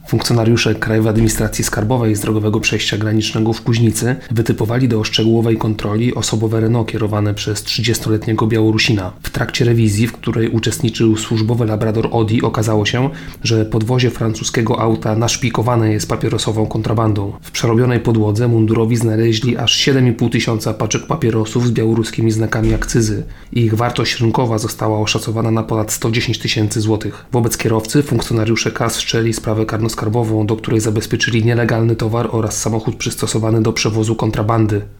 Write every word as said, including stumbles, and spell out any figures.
Funkcjonariusze Krajowej Administracji Skarbowej z drogowego przejścia granicznego w Kuźnicy wytypowali do szczegółowej kontroli osobowe Renault kierowane przez trzydziestoletniego Białorusina. W trakcie rewizji, w której uczestniczył służbowy labrador Audi, okazało się, że podwozie francuskiego auta naszpikowane jest papierosową kontrabandą. W przerobionej podłodze mundurowi znaleźli aż siedem i pół tysiąca paczek papierosów z białoruskimi znakami akcyzy. Ich wartość rynkowa została oszacowana na ponad sto dziesięć tysięcy złotych. Wobec kierowcy funkcjonariusze K A S wszczęli sprawę karnoskarbową, do której zabezpieczyli nielegalny towar oraz samochód przystosowany do przewozu kontrabandy.